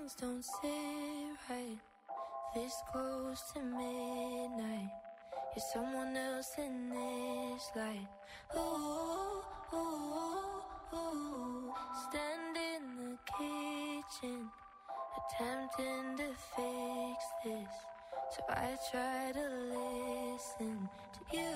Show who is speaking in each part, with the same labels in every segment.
Speaker 1: things don't sit right. This close to midnight. You're someone else in this light. Ooh, ooh, ooh. Stand in the kitchen, attempting to fix this. So I try to listen to you.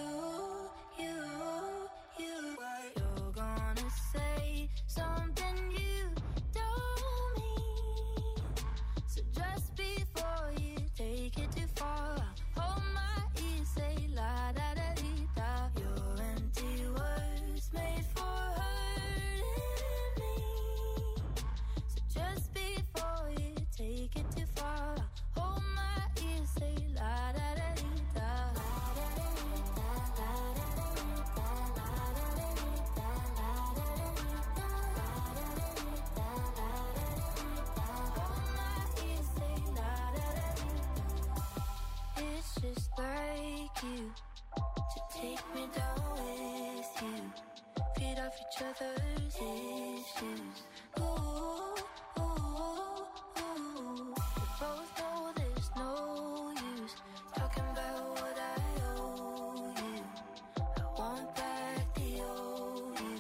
Speaker 1: You're gonna say something you don't mean. So just before you take it too far, hold my ear, say la da da dee da. Your empty words made for hurting me. So just before you take it too far, hold my ear, say la da da dee da. It's just like you to take me down with you, feed off each other's issues. Ooh, ooh, ooh. We both know there's no use talking about what I owe you. I want back the old you.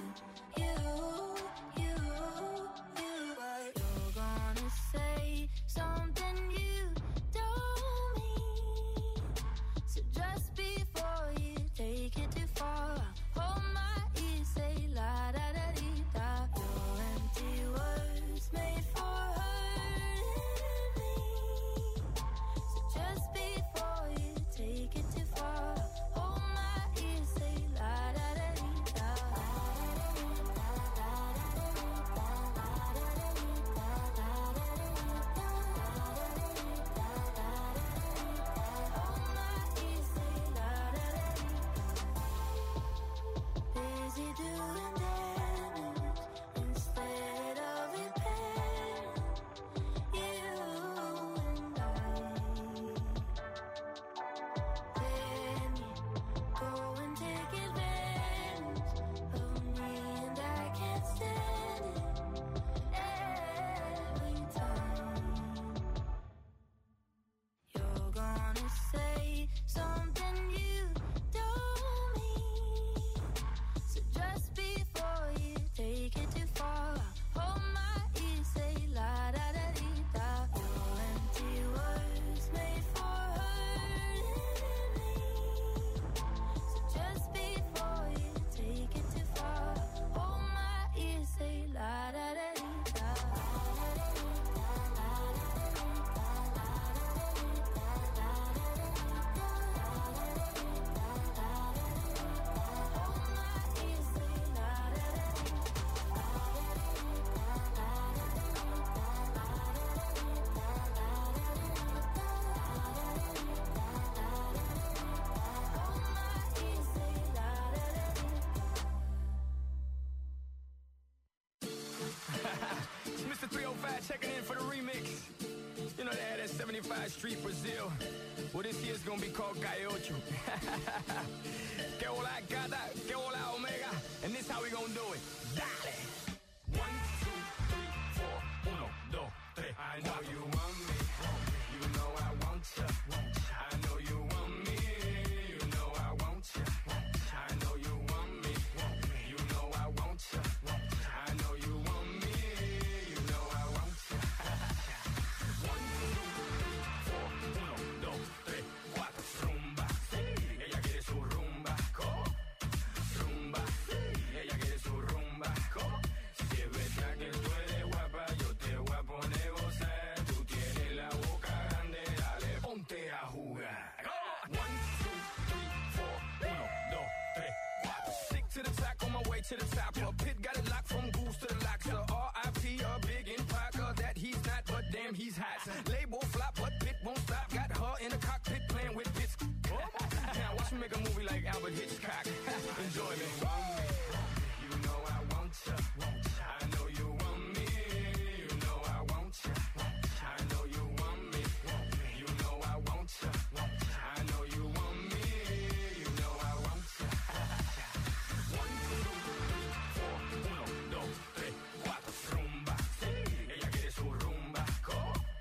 Speaker 1: You're gonna say something you don't mean. So just before you take it too far, hold my ear, say la da da dee da. Your empty words made for hurting me. So just before you take it too far, hold my ear, say la da da dee da. Busy doing damage instead of repairing. You and I. Then you go and take advantage of me, and I can't stand it every time. You're gonna say something you don't mean. So just before you take it too far, hold my ear, say la da da dee da. Your empty words made for hurting me. So just before you take it too far, hold my ear, say la da da dee da.
Speaker 2: It's Mr. 305 checking in for the remix. You know they had that 75 Street Brazil. Well, this year's gonna be called Calle Ocho. Que hola gata, que hola omega. And this how we gonna do it. Dale. 1, 2, 3, 4. 1, 2, 3. I know you want me. You know I want ya. I know you want me. You know I want ya. I know you want me. You know I want ya. I know you want me. You know I want ya. 1, 2, 3, 4. 1, 2, 3, 4. Rumba. Ella quiere su rumba. Rumba. Ella quiere su rumba. Si es verdad que tú eres guapa, yo te voy a poner gozar. Tú tienes la boca grande, dale, ponte a jugar. 1, 2, 3, 4. 1, 2, 3, 4. Stick to the top, on my way to the top. A pit got it locked from goose to the locks. R.I.P. a big in Parker that he's not, but damn he's hot. Label flop, but Pit won't stop. Got her in the cockpit playing with bits. Now watch me make a movie like Albert Hitchcock. Enjoy me. You know I want ya. I know you want me. You know I want ya. I know you want me. You know I want ya. I know you want me. You know I want ya. 1, 2, 3, 4. 1, 2, 3, 4. Rumba. Ella quiere su rumba.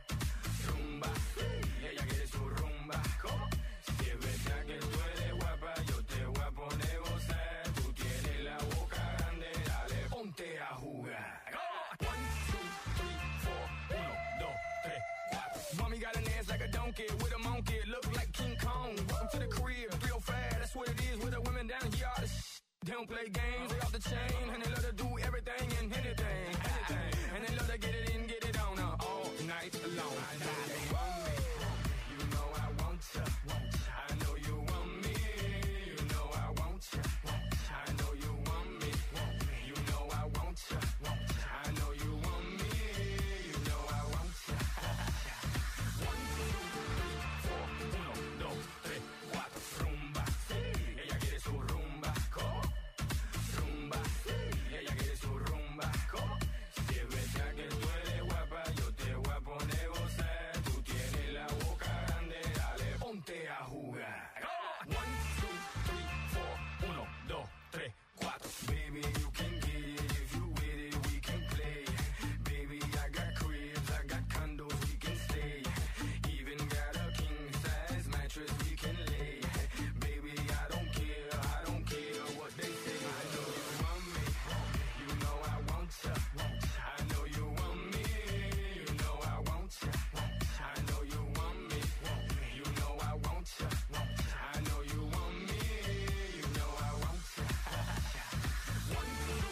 Speaker 2: don't play games, they off the chain, and they love to do everything and anything. And they love to get it in, get it on all night long. I know you want me, you know I want you. I know you want me, you know I want you. I know you want me, you know I want you. I know you want me, you know I want you. 1, 2, 3, 4, 1, 2, 3, 4, rumba. Ella quiere su rumba, rumba. Ella quiere su rumba, si es verdad que tú eres guapa, yo te voy a poner gozar. Tú tienes la boca grande, dale, ponte a jugar. 1, 2, 3, 4, 1, 2, 3, 4. Baby, you can get it if you with it, we can play. Baby, I got cribs, I got condos, we can stay. Even got a king size mattress we can lay. Baby, I don't care what they say. I know you want me, you know I want you. I know you want me, you know I want you. I know you want me, you know I want you. I know you want me, you know I want you. 1,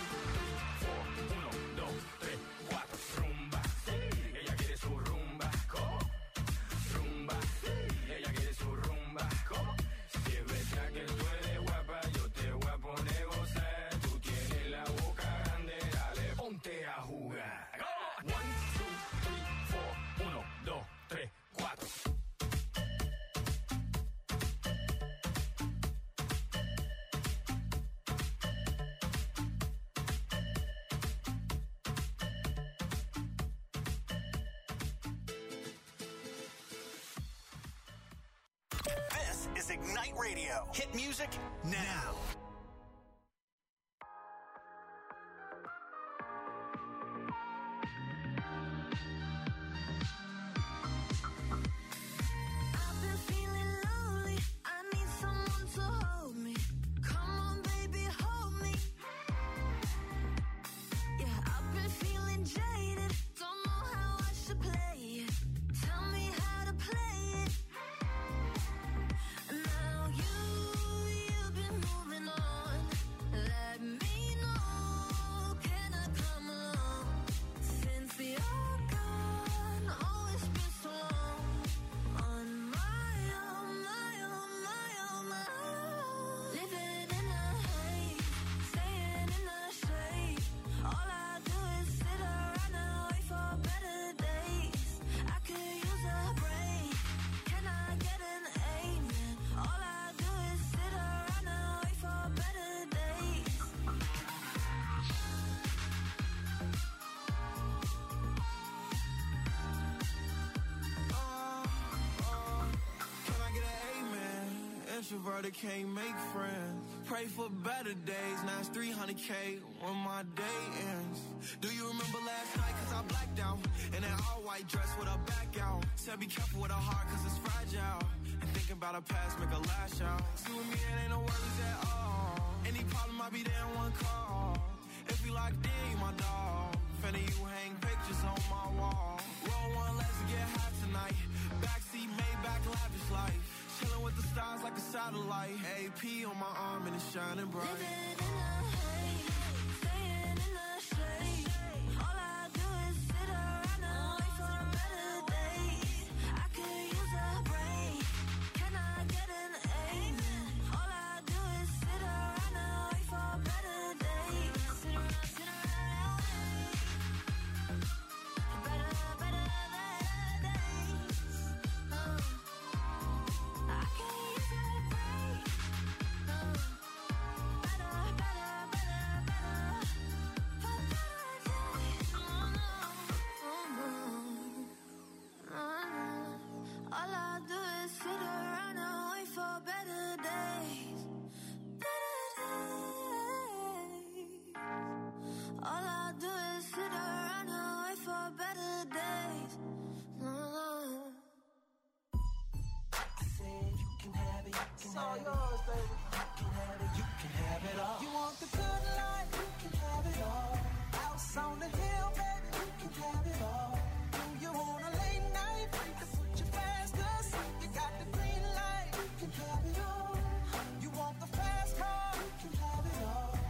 Speaker 2: 2, 3, 4, 1, 2, 3, 4, rumba. Ella quiere su rumba, rumba. Ella quiere su rumba, si es verdad que tú eres guapa, yo te voy a poner gozar. Tú tienes la boca grande, dale, ponte a jugar. 1, 2, 3, 4, 1, 2, 3, 4.
Speaker 3: This is Ignite Radio. Hit music now.
Speaker 1: I've been feeling lonely. I need someone to hold me. Come on, baby, hold me. Yeah, I've been feeling jaded. Don't know how I should play it. Tell me how to play it. Now you've been moving on. Let me know. Can I come along? Since you're gone, oh, it's been so long. On my own, my own, my own, my own. Living in a haze, staying in the shade. All I do is sit around and wait for better days. I could use a break. Can I get an amen? All I do is sit around and wait for better days.
Speaker 4: Can I get an amen? Introverted can't make friends. Pray for better days. Now it's 300K when my day ends. Do you remember last night? Cause I blacked out. In an all white dress with a back out. Said be careful with a heart cause it's fragile. And thinking about a past make a lash out. See with me it ain't no worries at all. Any problem I be there in one call. If you locked in, you my dog. Finna you hang pictures on my wall. Roll one, let's get high tonight. Backseat, Maybach, lavish life. Chilling with the stars like a satellite. AP on my arm and it's shining bright.
Speaker 1: Living in a haze, staying in the shade. All I do is sit around and wait for better days. I could use a break. Can I get an amen? All I do is sit around and wait for better days. Sit around and wait. Better days. I could use a break. All I do is sit around and wait for better days. Better days. All I do is sit around and wait for better days.
Speaker 5: I said you can have it, you can have it. Yours, baby. You can have it, you can have it all. You want the good life, you can have it all. House on the hill, baby, you can have it all. Do you want a late night? You can put your fast cause you got the green light, you can have it all. You want the fast car, you can have it all.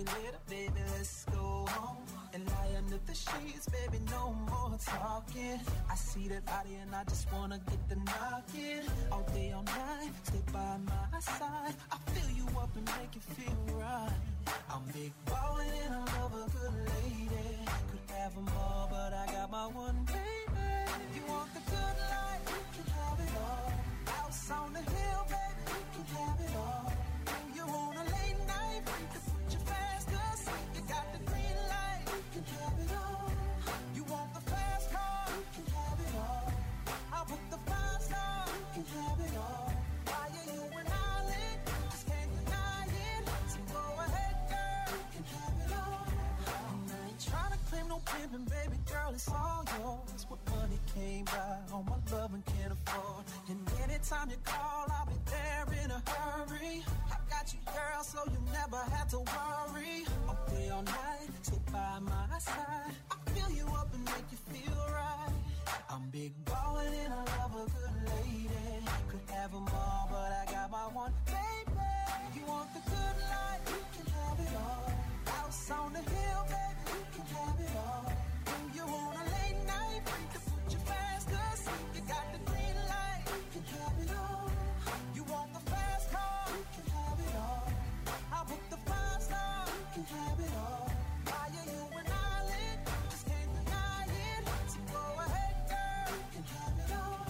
Speaker 5: later, baby, let's go home and lie under the sheets, baby, no more talking. I see that body and I just wanna get the knocking. All day, all night, stay by my side. I fill you up and make you feel right. I'm big ballin' and I love a good lady. Could have them all, but I got my one baby. You want the good life, you can have it all. House on the hill, baby, you can have it all. When you want a late night, you can put your fast cause you got the green light, you can have it all. You want the fast car, you can have it all. I'll put the 5-star, you can have it all. Why are you an island? Just can't deny it. So go ahead, girl, you can have it all. And I ain't trying to claim no pimpin', baby girl, it's all yours. What money came by, all my love and can't afford. And anytime you call, I'll be there in a hurry. I got you, girl, so you never have to worry. All day, all night, stay by my side. I fill you up and make you feel right. I'm big ballin' and I love a good lady. Could have them all, but I got my one baby. You want the good life, you can have it all. House on the hill, baby, you can have it all. When you want a late night, you can put your fast cause you got the green light, you can have it all. You want the fast car, you can have it all. I'll book the 5-star, you can have it all. Why are you an island? Just can't deny it. So go ahead, girl, you can have it all.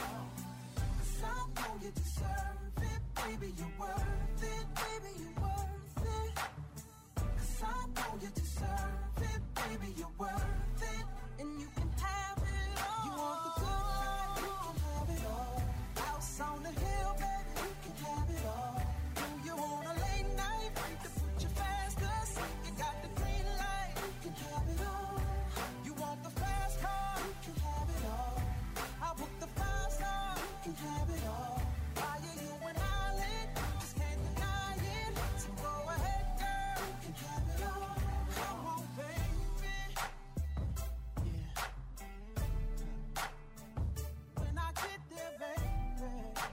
Speaker 5: Cause I know you deserve it, baby, you're worth it, baby, you're worth it. Cause I know you deserve it, baby, you're worth it. And you can have it all. You want the good life, you can have it all. House on the hill, baby, you can have it all. When you want a late night, you can put your fast cause you got the green light, you can have it all. You want the fast car, you can have it all. I'll book the 5-star, you can have it all. Why are you an island? Just can't deny it. So go ahead, girl, you can have it all. Come on, baby. Yeah. When I get there, baby.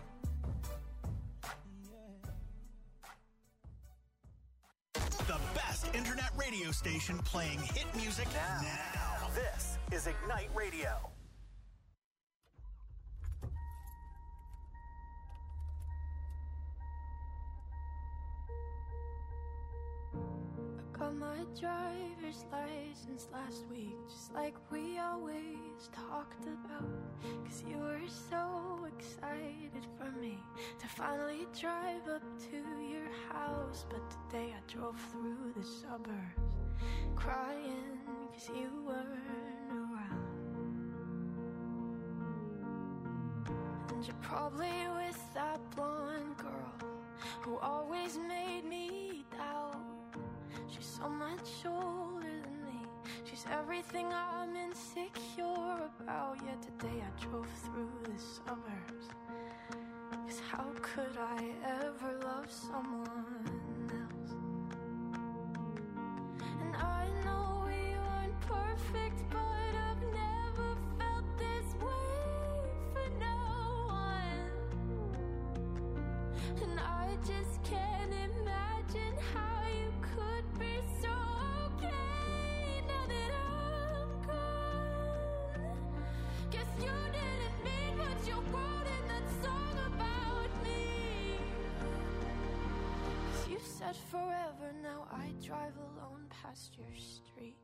Speaker 5: Yeah.
Speaker 3: The best internet radio station playing hit music now. This is Ignite Radio.
Speaker 1: Got my driver's license last week, just like we always talked about. Cause you were so excited for me to finally drive up to your house. But today I drove through the suburbs crying cause you weren't around. And you're probably with that blonde girl who always made me doubt. She's so much older than me. She's everything I'm insecure about. Yet today I drove through the suburbs. Cause how could I ever love someone else? And I know we aren't perfect, but I've never felt this way for no one. And I just can't imagine how you could be so okay now that I'm gone. Guess you didn't mean what you wrote in that song about me. Cause you said forever, now I drive alone past your street.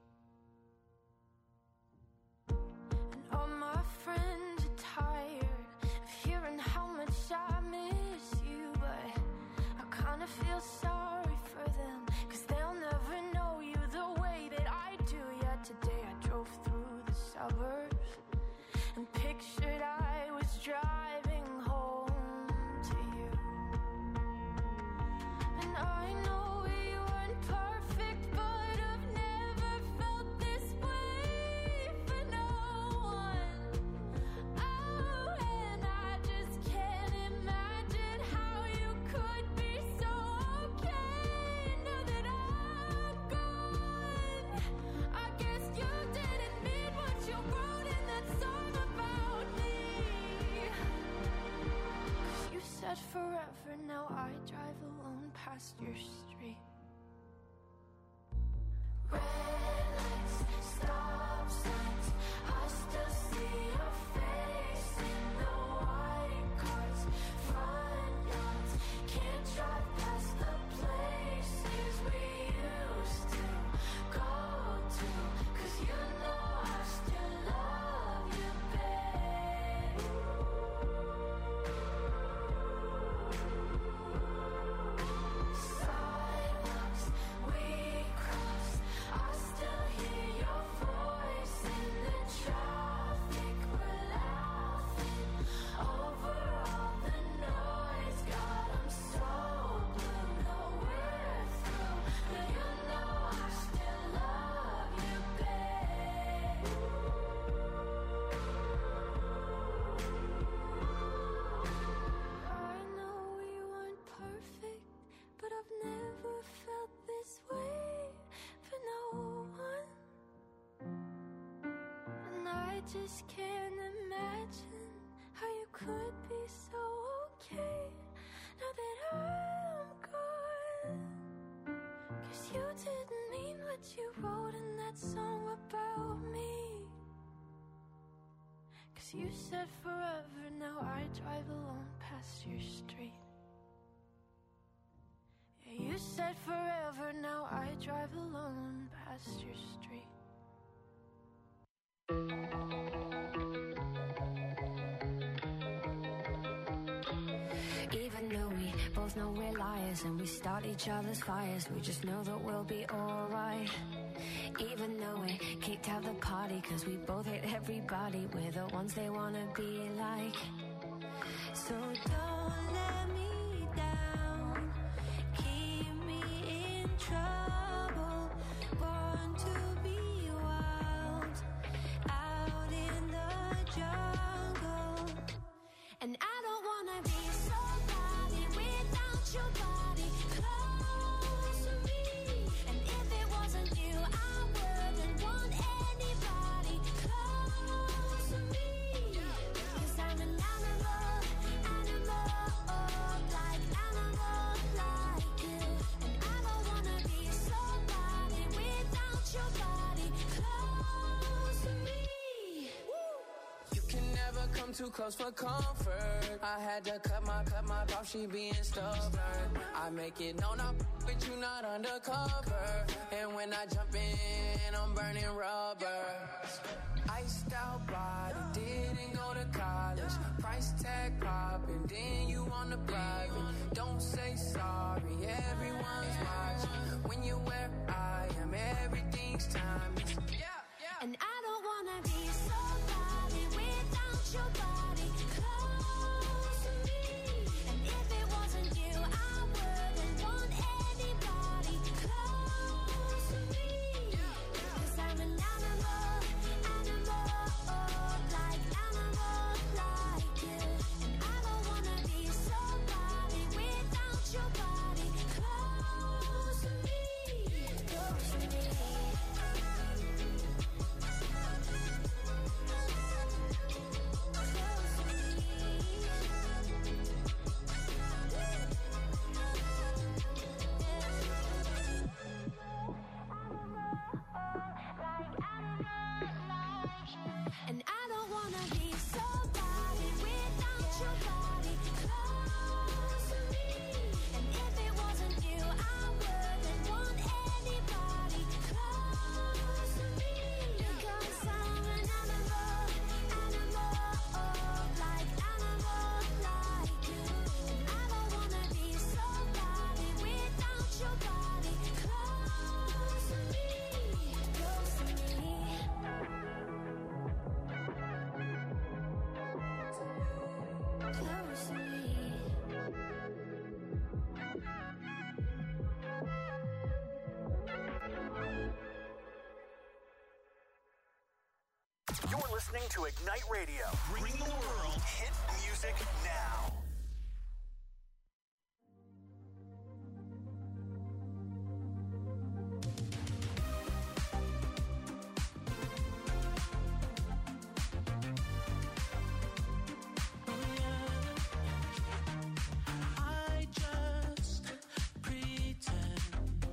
Speaker 1: And all my friends are tired of hearing how much I miss you, but I kinda feel sorry for them, cause they'll never know you the way that I do. Yet today I drove through the suburbs and pictured I was driving home to you. And I know we weren't perfect, but I've never felt this way for no one. Oh, and I just can't imagine how you could be so okay now that I'm gone. I guess you didn't mean what you wrote in that song about me. just can't imagine how you could be so okay now that I'm gone. 'Cause you didn't mean what you wrote in that song about me. 'Cause you said forever, now I drive alone past your street. Yeah, you said forever, now I drive alone past your street. Even though we both know we're liars and we start each other's fires, we just know that we'll be alright. Even though we kicked out the party 'cause we both hate everybody, we're the ones they wanna be like. So don't let me down, keep me in trouble, born to be wild, out in the jungle. And I don't wanna be somebody without your body close to me. And if it wasn't you, I wouldn't want anybody close to me. 'Cause I'm an animal, like animal like you. And I don't wanna be somebody without your body close to me.
Speaker 5: You can never come too close for comfort. I had to cut my off, she being stubborn. I make it known I'm with you, not undercover. And when I jump in, I'm burning rubber. Iced out body, didn't go to college. Price tag popping, then you on the private. Don't say sorry, everyone's watching. When you're where I am, everything's timeless.
Speaker 1: And I don't wanna be somebody without your body close to me. And if it wasn't you, I wouldn't want anybody close to me. 'Cause I'm an animal, like animal like you. And I don't wanna be somebody without your body close to me. Close to me. And I don't wanna be somebody without your body close to me. And if it wasn't you, I wouldn't want anybody close to me. Because I'm an animal, like animal like you. And I don't wanna be somebody without your body close to me. Close to me. Close to me.
Speaker 3: You're listening to Ignite Radio. Bring the world hit music now.
Speaker 6: I just pretend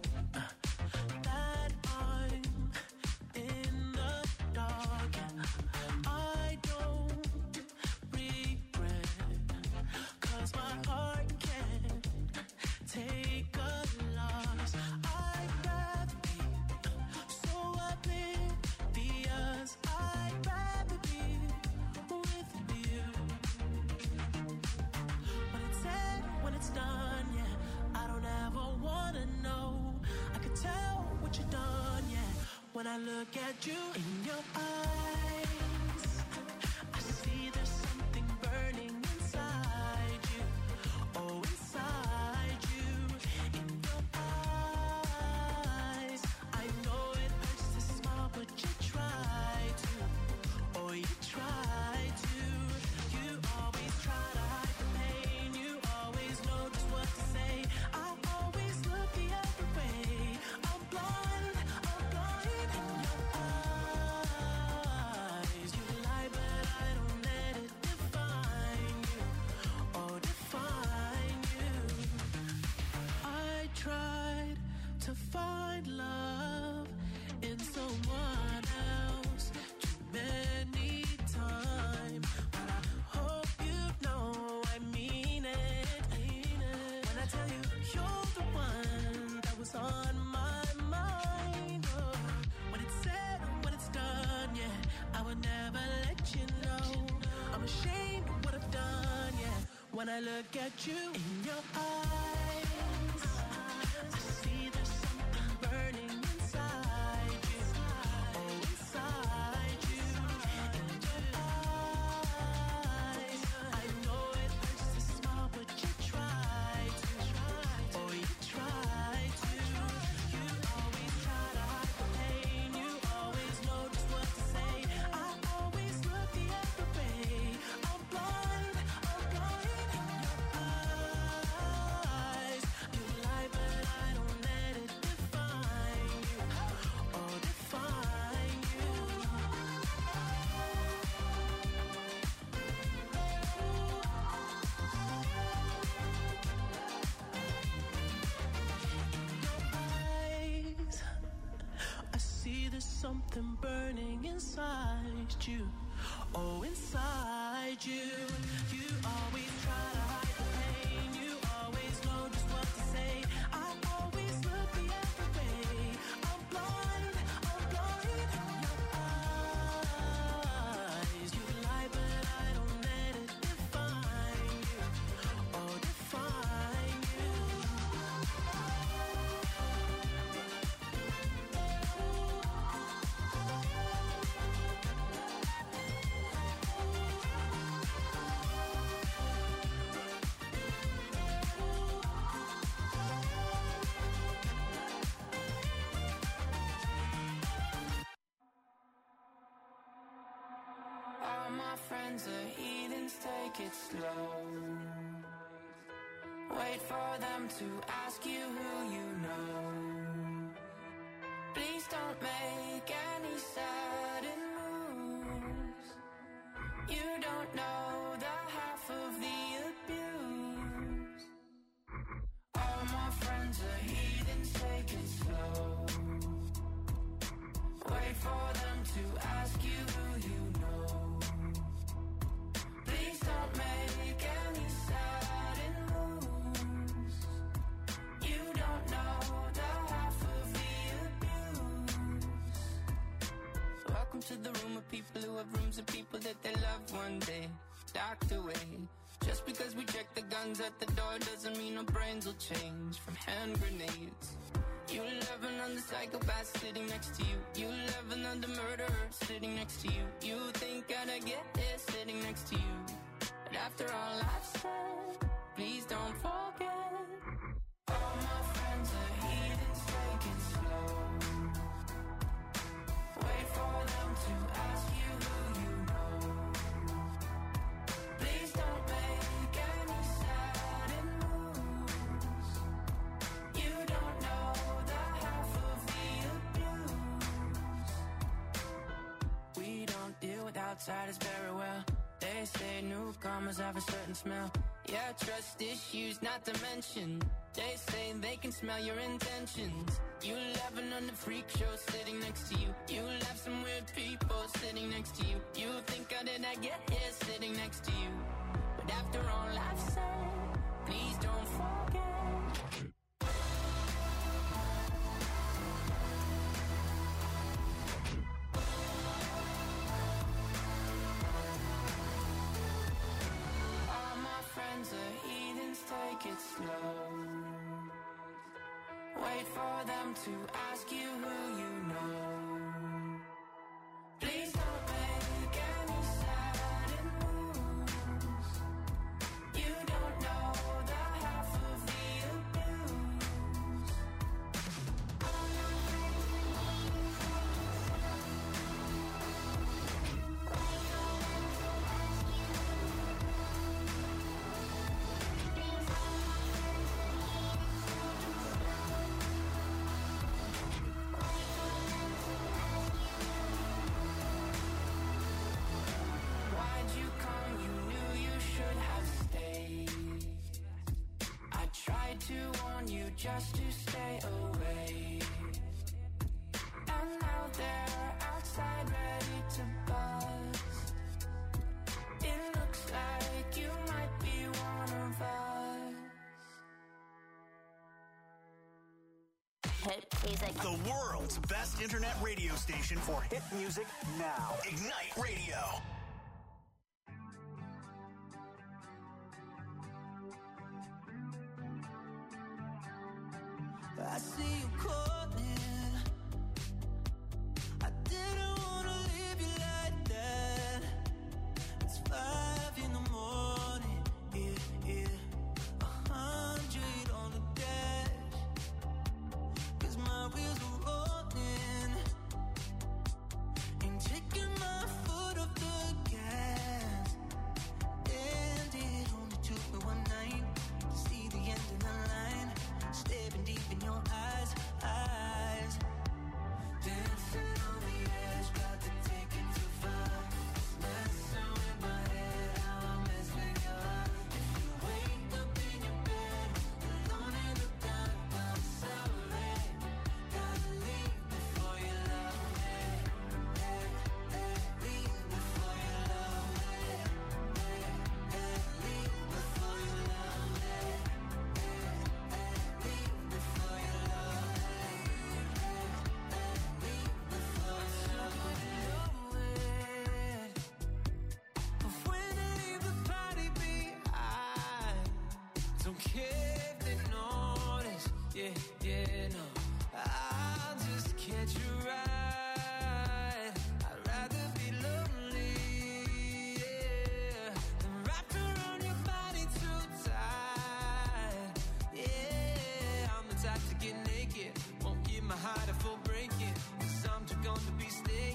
Speaker 6: that I'm in the dark. I don't regret, 'cause my heart can't take a loss. I'd rather be so oblivious. I'd rather be with you. When it's said, when it's done, yeah, I don't ever wanna know. I could tell what you've done, yeah, when I look at you in your eyes. I see there's something burning inside you. Oh, inside you, in your eyes. I know it hurts to smile, but you try to. Oh, you try to. You always try to hide the pain. You always know just what to say. I always look the other way. I'm blind in your eyes. You lie. to find love in someone else too many times. But I hope you know I mean it. When I tell you you're the one that was on my mind. Oh, when it's said and when it's done, yeah, I would never let you know. I'm ashamed of what I've done, yeah. When I look at you in your eyes, I see there's something burning inside you. Oh, inside you. In your eyes, I know it hurts to smile, but you try to. Oh, you try to. You always try to hide the pain. You always know just what to say. I always look the other way. I'm blind in your eyes. You lie, but I don't let it define you. Oh, define you. Eyes, I see there's something burning inside you. Oh, inside you. You always try to hide the pain. You always know just what to say. I always look the other way. I'm blind in your eyes. You lie, but I don't let it define you. Oh, define you.
Speaker 7: All my friends are heathens, take it slow. Wait for them to ask you who you know. Please don't make any sudden moves. You don't know the half of the abuse. All my friends are heathens, take it slow. Wait for them to ask you who you know. Please don't make any sudden moves. You don't know the half of the abuse. Welcome to the room of people who have rooms of people that they love one day docked away. Just because we check the guns at the door doesn't mean our brains will change from hand grenades. You love another psychopath sitting next to you. You love another murderer sitting next to you. You think I'd get it sitting next to you. But after all I've said, please don't forget. All my friends are heathens, take it slow. Wait for them to ask you who you know. Please don't make any sudden moves. You don't know the half of the abuse. We don't deal with outsiders very well. They say newcomers have a certain smell. Yeah, trust issues not to mention. They say they can smell your intentions. You laughing on the freak show sitting next to you. You laugh some weird people sitting next to you. You think how did I get here sitting next to you? But after all I've said, please don't forget. All my friends are heathens, take it slow. Wait for them to ask you who you know. Please don't make any sudden moves. You don't know the half of the abuse. just to stay away.
Speaker 1: good music.
Speaker 3: The world's best internet radio station for hit music now. Ignite Radio.
Speaker 5: I see you calling. I didn't wanna leave you like that. It's 5 in the morning, yeah. 100 on the dash. 'Cause my wheels are rolling. Ain't taking my foot off the gas. And it only took me one night to see the end of the line. Staring deep in your eyes. Dancing on the edge, got to take it too far. Messing with my head, how I mess with your heart. If you wake up in your bed, alone in the dark, I'm sorry. Gotta leave before you love me. Leave before you love me. Leave before you love me. Don't care if they notice, yeah, no. I'll just catch a ride. I'd rather be lonely, yeah, than wrapped around your body too tight. Yeah, I'm the type to get naked, won't give my heart a full breaking. 'Cause I'm too gone to be staying.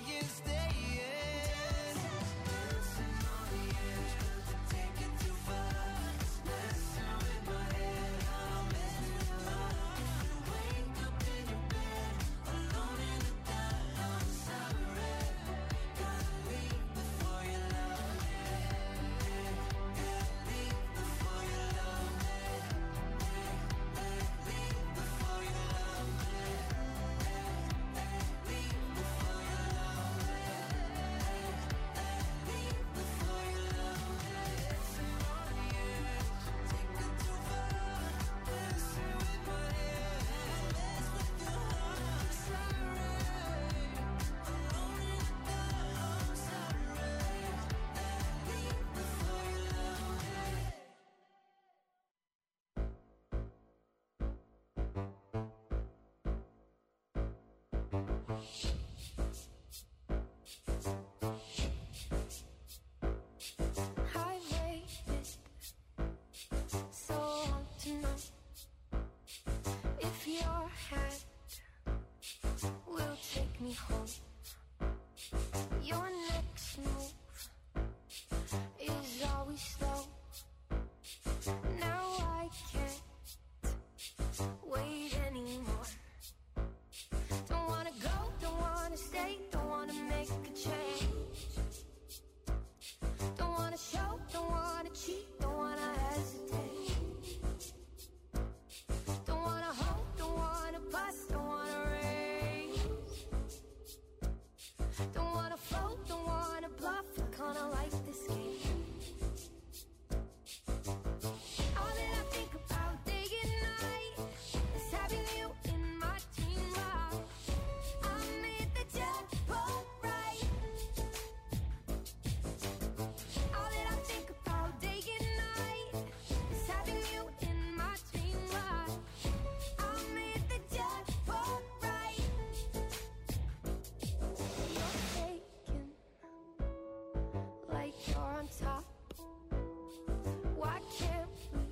Speaker 5: Dancing on the edge, got to take it too far. Messing with my head, I'll mess with your heart. If you wake up in your bed, alone in the dark, I'm sorry. Gotta leave before you love me. Leave before you love me. Leave before you love me. Leave before you love me. Leave before you love me. Dancing on the edge, take it too far. Messing with my head, mess with your heart. Sorry, alone in the dark, I'm sorry. Leave before you love me.
Speaker 1: I waited so long to know if your hand will take me home. Your next move is always slow. Now I can't wait anymore. Don't wanna go, don't wanna stay, don't wanna make a change. Don't wanna show, don't wanna cheat, don't wanna hesitate. Don't wanna hope, don't wanna bust, don't wanna raise. Don't wanna float, don't wanna bluff, I kinda like this game. All that I think about day and night is having you in my dream life. I made the jackpot right. All that I think about day and night is having you in my dream life. I made the jackpot right. You're faking like you're on top. Why can't we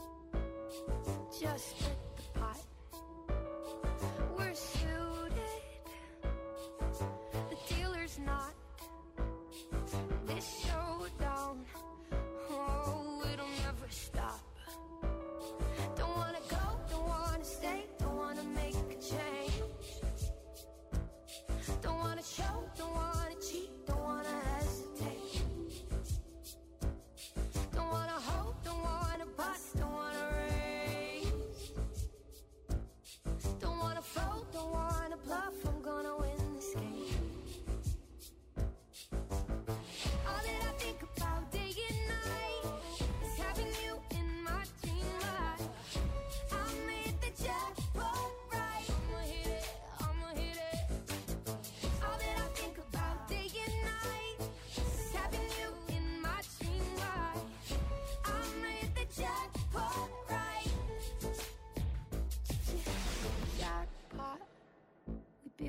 Speaker 1: just split the pot? We're suited, the dealer's not. This showdown, oh, it'll never stop. Don't wanna go, don't wanna stay, don't wanna make a change. Don't wanna show, don't wanna cheat, don't wanna hesitate. Don't wanna hope, don't wanna bust, don't wanna raise. Don't wanna fold, don't wanna bluff, I'm gonna win this game.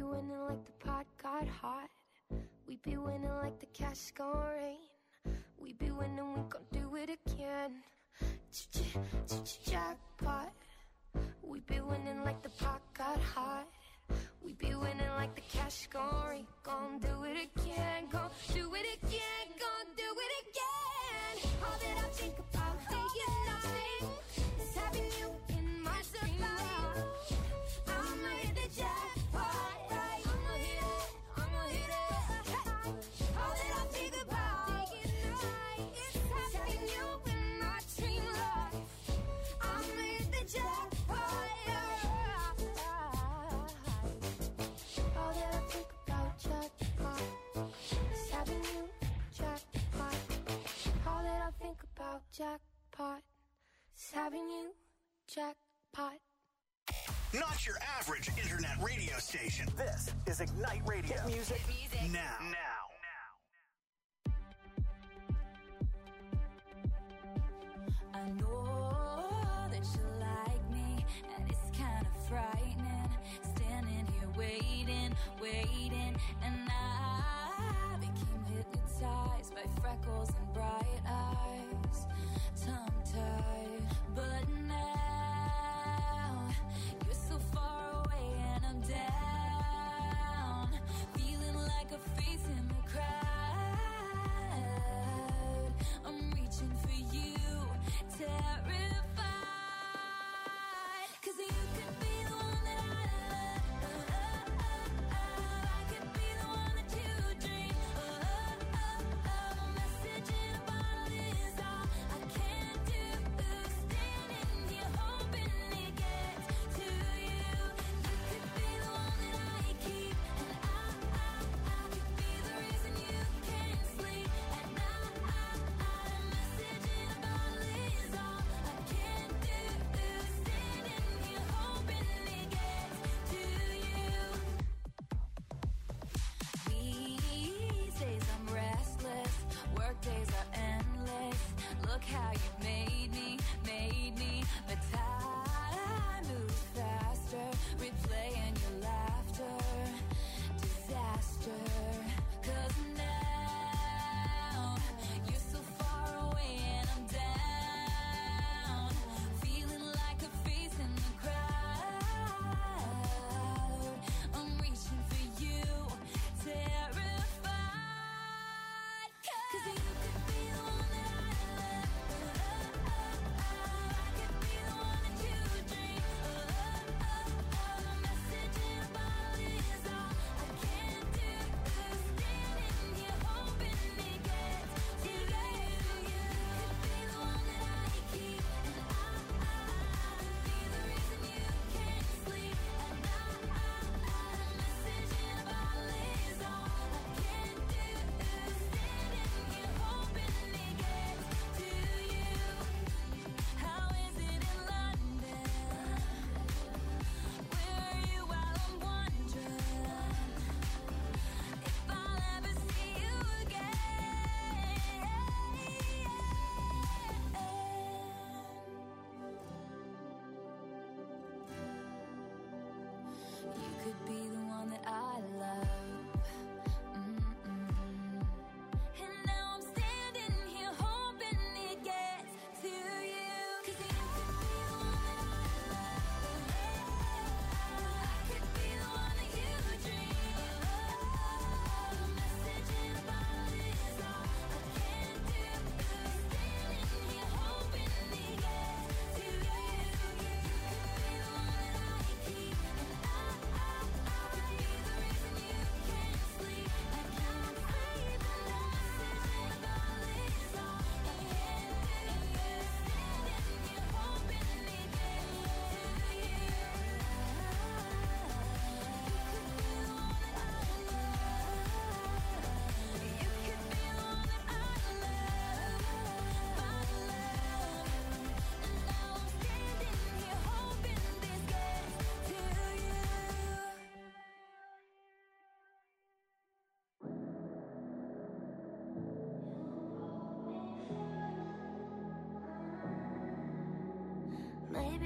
Speaker 1: winning like the pot got hot. We be winning like the cash gon' rain. We be winning, we gon' do it again. Jackpot. We be winning like the pot got hot. We be winning like the cash gon' rain. Gon' do it again, gon' do it again, gon' do it again. All that I think about day and night is having you in my dream. I'ma hit the jackpot, right? I'ma hit it. All that I think about day and night is having you in my dream life. I'ma hit the jackpot, all that I think about jackpot is having you jackpot. All that I think about jackpot is having you jackpot.
Speaker 3: Not your average internet radio station. This is Ignite Radio. Hit music now.
Speaker 7: I know that you like me, and it's kind of frightening. Standing here waiting, and I became hypnotized by freckles and bright eyes, tongue-tied. But now you're so far away, and I'm down, feeling like a face in the crowd. I'm reaching for you, terrified, 'cause you could be the one that I love. I could be the one that you dream. Message in a bottle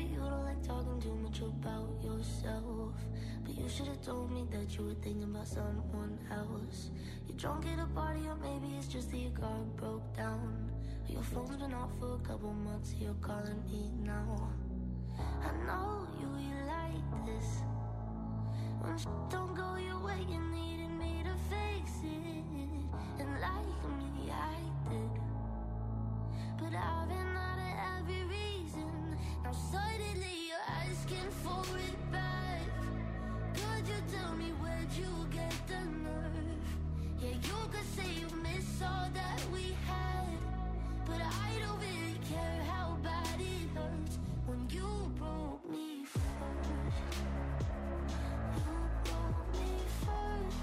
Speaker 1: maybe you don't like talking too much about yourself. But you should have told me that you were thinking about someone else. You're drunk at a party, or maybe it's just that your car broke down. Or your phone's been off for a couple months, you're calling me now. I know you like this. When don't go your way, you needed me to fix it. And like me, I did. But I've been out of every reason. Now suddenly you're asking for it back. Could you tell me where'd you get the nerve? Yeah, you could say you miss all that we had, but I don't really care how bad it hurts when you broke me first. You broke me first.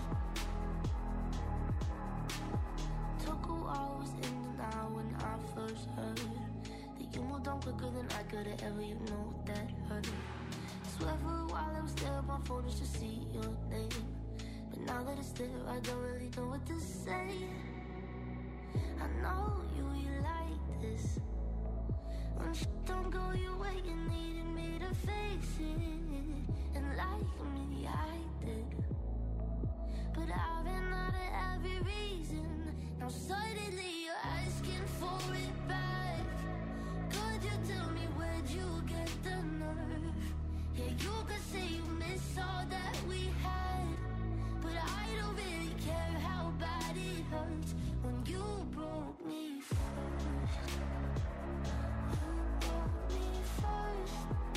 Speaker 1: Took a while, was in denial when I first heard that you moved on quicker than I could have ever, you know that hurt. Swear for a while I was there on my phone just to see your name. But now that it's there, I don't really know what to say. I know you like this. When don't go your way, you needed me to fix it. And like me, I did. But I've been out of every reason. Now suddenly you're asking for it back. Could you tell me where'd you get the nerve? Yeah, you could say you miss all that we had, but I don't really care how bad it hurts when you broke me first. You broke me first.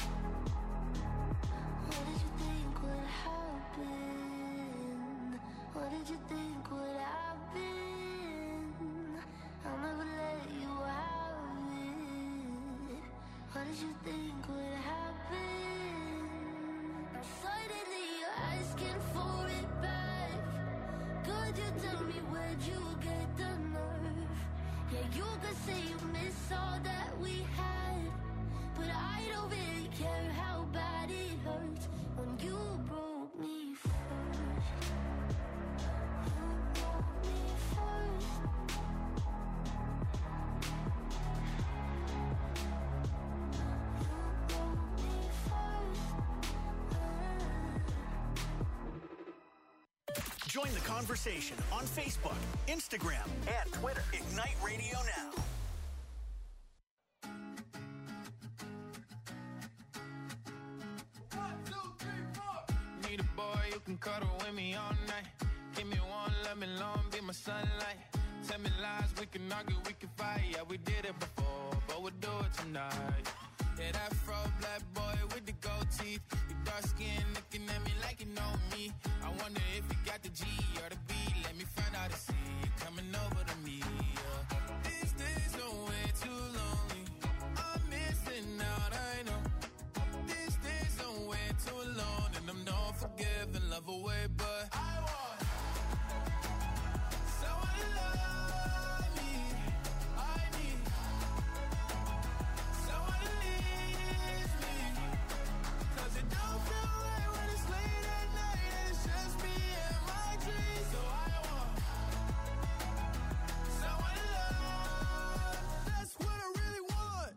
Speaker 1: What did you think would happen? What did you think would happen? I'll never let you have it. What did you think would happen? Now suddenly you're asking for it back. Could you tell me where'd you get the nerve? Yeah, you could say you miss all that we had, but I don't really care how bad it hurts when you broke me first. You broke me first. You broke me first.
Speaker 3: Join the conversation on Facebook, Instagram, and Twitter. Ignite Radio Now.
Speaker 2: Need a boy you can cuddle with me all night. Give me one, let me long, be my sunlight. Tell me lies, we can argue, we can fight. Yeah, we did it before, but we'll do it tonight. Yeah, that fro black boy with the gold teeth. Your dark skin looking at me like you know me. I wonder if you got the G or the B. Let me find out and see you coming over to me. Yeah. These days are way too lonely. I'm missing out, I know. These days are way too alone, and I'm not forgiving, love away, but I want someone to love me. I need someone to leave me. 'Cause it don't feel right when it's late at night and it's just me and my dreams. So I want someone to love. That's what I really want.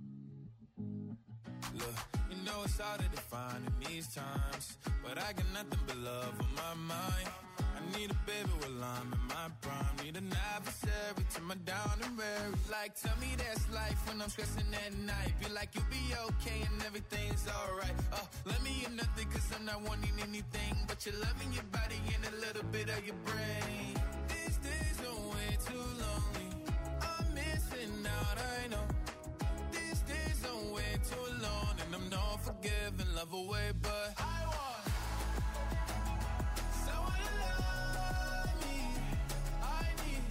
Speaker 2: Look, you know it's hard to define in these times, but I got nothing but love on my mind. I need a baby while I'm in my prime. Need an adversary to my down and weary. Like, tell me that's life when I'm stressing at night. Be like, you'll be okay and everything's alright. Let me in nothing 'cause I'm not wanting anything but your love and your body and a little bit of your brain. These days are way too lonely. I'm missing out, I know. These days are way too alone, and I'm not forgiving, love away, but I want someone to love me. I need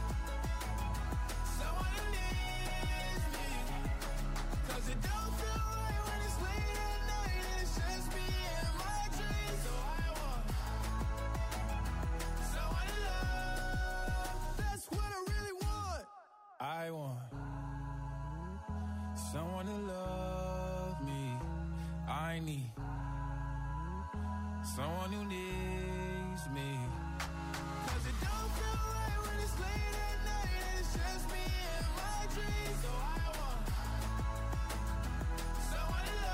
Speaker 2: someone to leave me. 'Cause it don't feel right when it's late at night and it's just me and my dreams. So I want someone to love. That's what I really want. I want someone to love me. I need someone who needs me. 'Cause it don't feel right when it's late at night and it's just me and my dreams. So I want someone to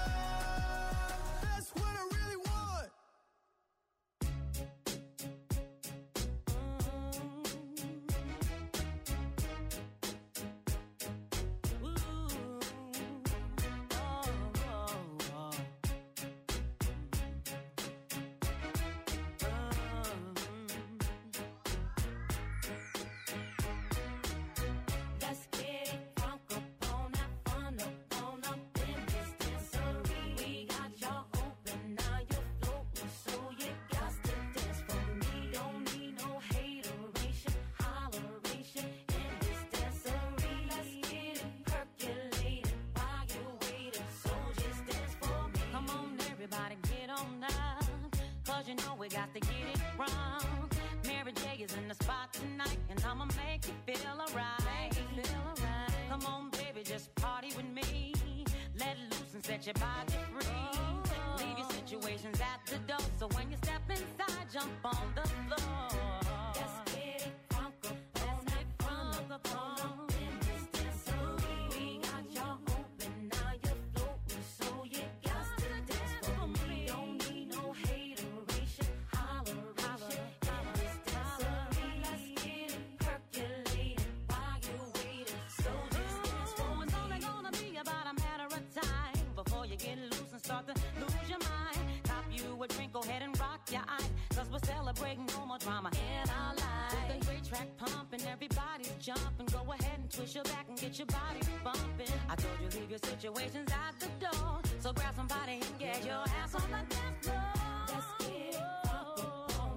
Speaker 8: you know we got to get it wrong. Mary J is in the spot tonight, and I'ma make you feel alright. Come on, baby, just party with me. Let loose and set your body free. Leave your situations at the door, so when you step inside, jump on the floor. Let's get it crunk up, let's get crunk up on in this dancery. We got y'all open, now you're floating, so you got to dance for me. Don't need no hateration, holleration in this dancery. Let's get it percolating while you're waiting, so just dance for me. It's only gonna be about a matter of time before you get loose and start to lose your mind. Cop you a drink, go ahead and rock your eyes, cause we're celebrating no more drama in our lives. With the great track pumping, everybody's jumping. Go ahead and twist your back and get your body bumping. I told you leave your situations at the door, so grab somebody and get your ass on the dance floor. Let's get it on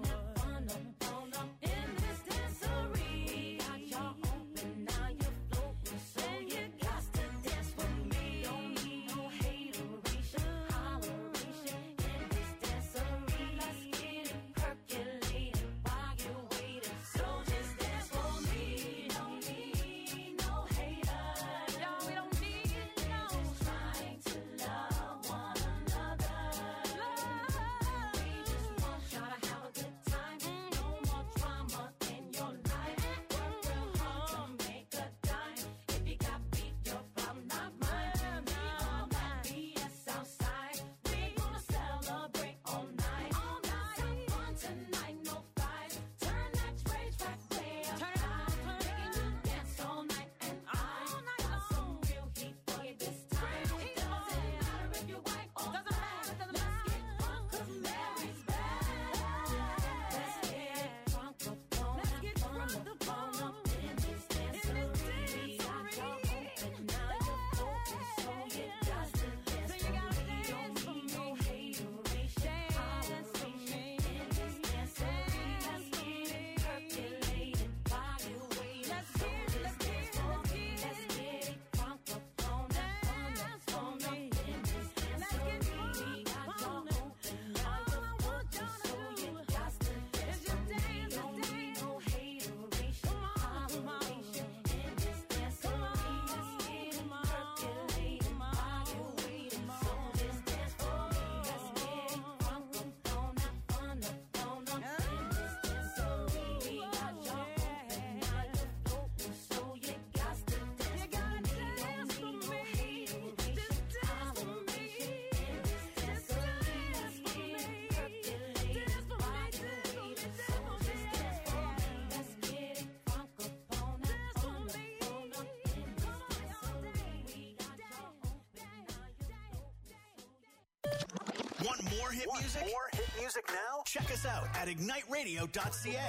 Speaker 8: up in this dancery. Got y'all open, now you're floating, so you got to dance with me. Don't need no hateration, holleration in this dancery. Let's get it percolating while you're waiting, so just dance for me. Don't need no haters, y'all, we don't need no. Just trying to love one another. We just want y'all to have a good time. No more drama in your life. Work real hard to make a dime. If you got beef, your problem, not mine. We all got BS outside. We gonna celebrate all night. Let's have fun tonight, no fights. Turn that rage back way up high. Making you dance all night, and I got some real heat for you this time. It doesn't matter if you're white or black. Let's get drunk 'cause Mary's back. Let's get drunk upon up in this dancery. We got y'all open, now you're floating, so you got to dance for me. Don't need no hateration, holleration in this dancery. Let's get it percolating while you're waiting. Let's dance for me. Let's get it drunk upon up in this dancery. We got y'all open, now you're floating, so you got to dance for me. Don't need no hateration, holleration in this dancery. Let's get it percolating while you're waiting, so just dance for me. Let's get it drunk upon up in this dancery. We got y'all open, now you're floating, so you got to dance for me. Don't need no hateration, holleration in this dancery. Let's get it percolating while you're waiting, so just dance for me. Let's get it drunk upon up in this dancery. We got y'all open, now you're floating.
Speaker 3: Want more hit music? More hit music now? Check us out at igniteradio.ca.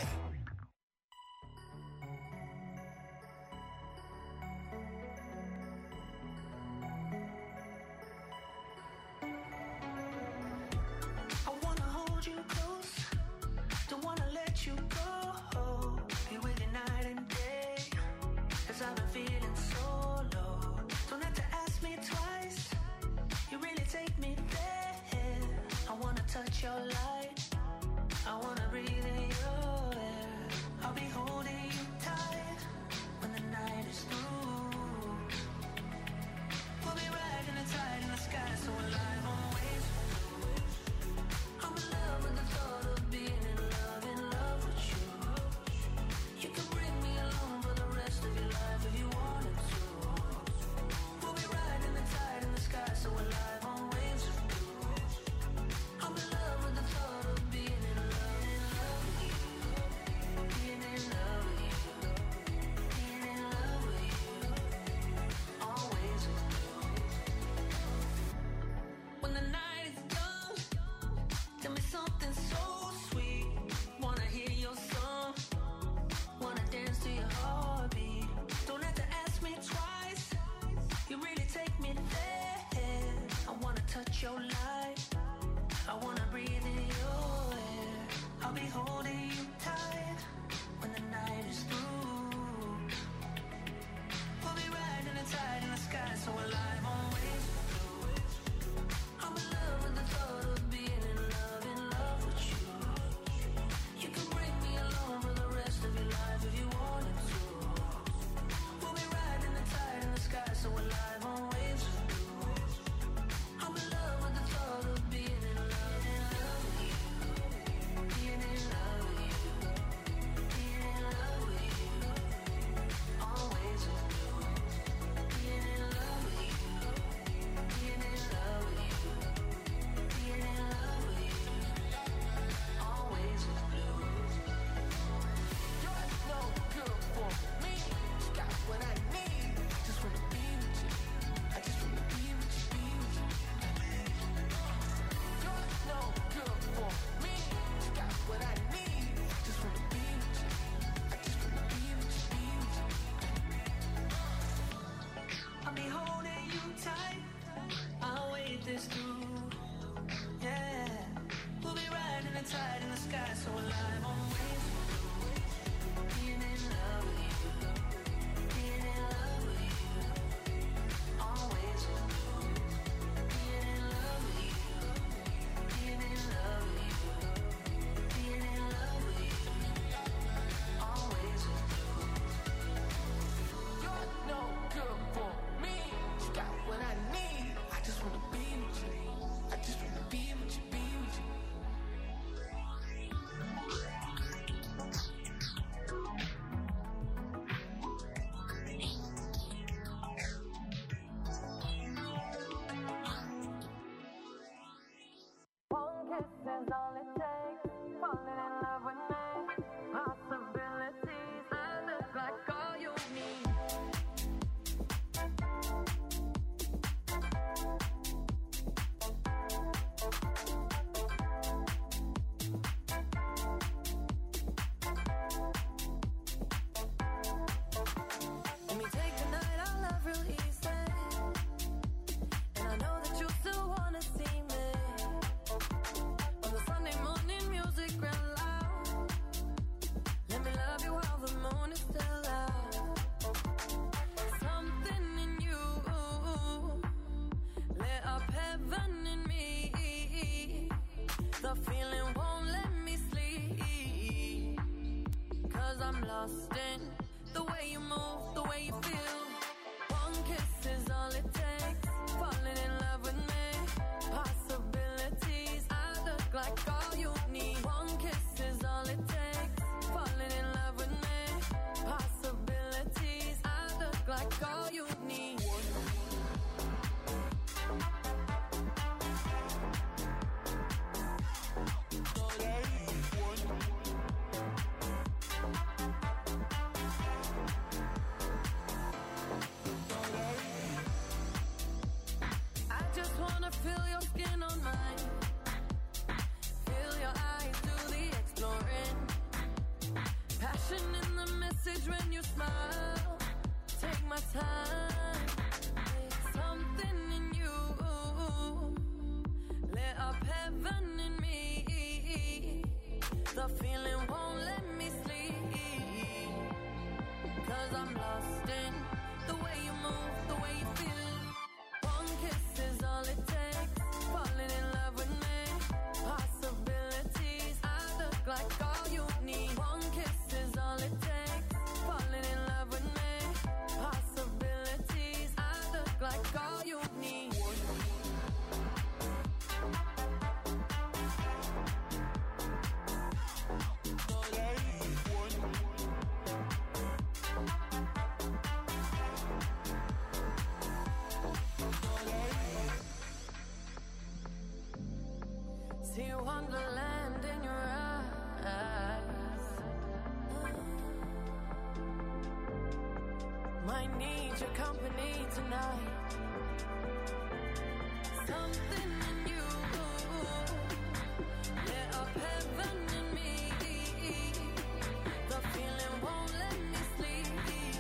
Speaker 5: I wanna hold you close, don't wanna let you go. Be with you night and day, 'cause I've been feeling so low. Don't have to ask me twice, you really take me there. I wanna touch your light, I wanna breathe in your air. I'll be holding you tight when the night is through. We'll be riding the tide in the sky, so alive on waves. I'm in love with the thought of being in love with you. You can bring me along for the rest of your life if you wanted to. We'll be riding the tide in the sky, so alive on waves. I'm in love with the thought of being in love with you.
Speaker 1: lost in the way you move, the way you feel. One kiss is all it takes. Falling in love with me. Possibilities. I look like all you need. One kiss is all it takes. Falling in love with me. Possibilities. I look like all you need. I just wanna feel your skin on mine. Feel your eyes do the exploring. Passion in the message when you smile. Take my time. Something in you lit up heaven in me. The feeling won't let me sleep. 'Cause I'm lost in the way you move, the way you feel. One kiss is all it takes. Falling in love with me. Possibilities. I look like all you need. One kiss is all it takes. Falling in love with me. Possibilities. I look like all you need. See wonderland in your eyes. Might need your company tonight. Something in you lit up heaven in me. The feeling won't let me sleep.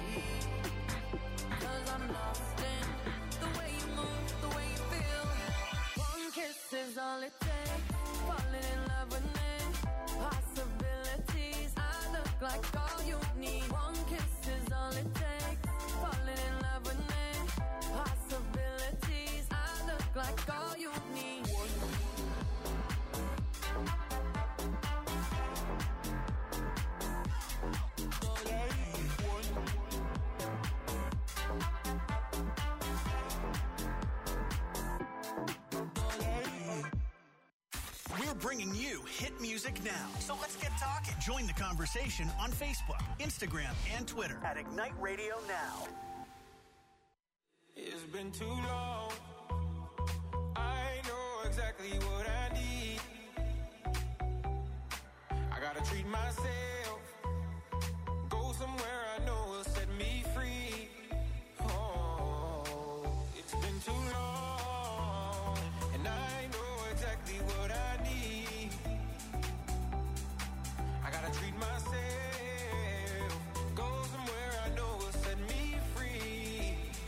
Speaker 1: 'Cause I'm lost in the way you move, the way you feel. One kiss is all it takes. Falling in love with me. Possibilities. I look like all you need. One kiss is all it takes. Falling in love with me. Possibilities. I look like all you need.
Speaker 3: We're bringing you hit music now. So let's get talking. Join the conversation on Facebook, Instagram, and Twitter at Ignite Radio Now.
Speaker 4: It's been too long. I know exactly what I need. I gotta treat myself. Go somewhere I know will set me free. Oh, it's been too long. And I know exactly what I need. I gotta treat myself. Go somewhere I know will set me free.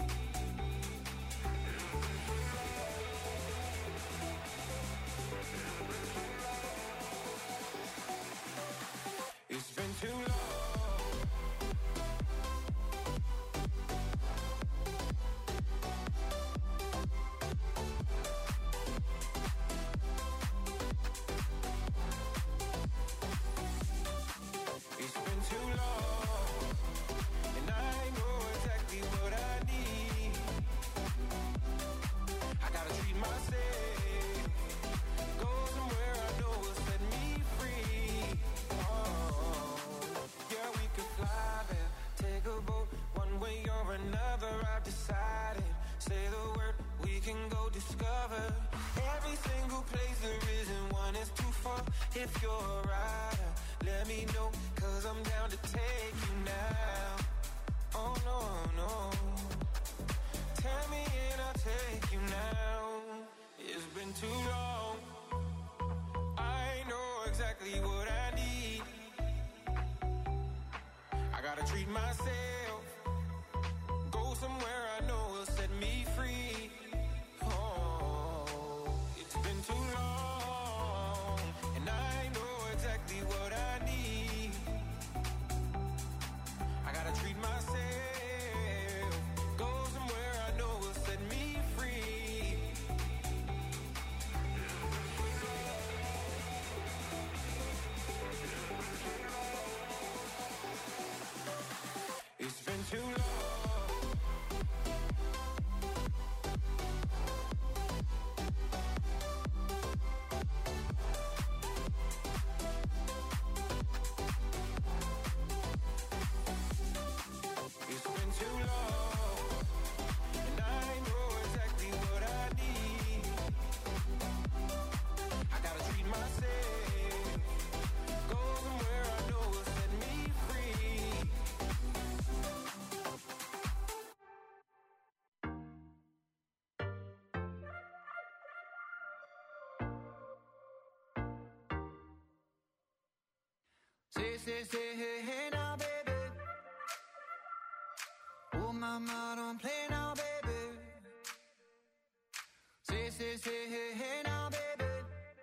Speaker 4: It's been too long. It's been too long, and I know exactly what I need. I gotta treat myself. Go somewhere I know will set me free. Oh, yeah, we could fly there, take a boat, one way or another. I've decided. Say the word, we can go discover every single place there isn't one is too far. If you're a rider, let me know, 'cause I'm down to take you now. Oh no, no. Tell me and I'll take you now. It's been too long. I know exactly what I need. I gotta treat myself. Go somewhere I know will set me free. Oh, it's been too long. And I know exactly what I need. I gotta treat myself. Go somewhere I know will set me free.
Speaker 5: Say, hey now, baby. Oh, mama, don't play now, baby. Say, hey now, baby.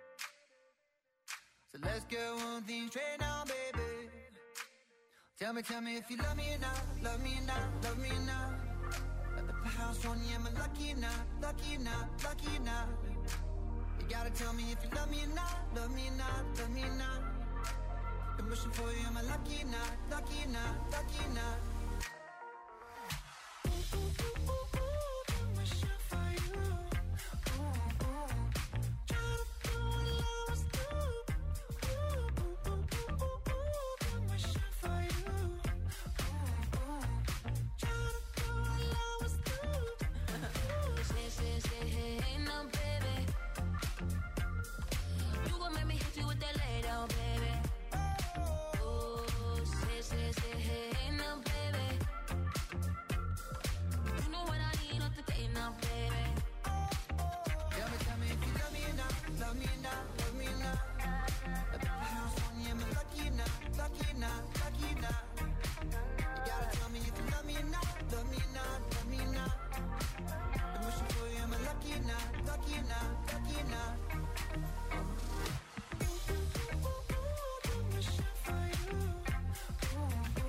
Speaker 5: So let's get one thing straight now, baby. Tell me if you love me or not, love me or not, love me or not. At the house on you, am I lucky or not, lucky or not, lucky or not? You gotta tell me if you love me or not, love me or not, love me or not. I'm wishing for you, am I lucky or not, lucky or not, lucky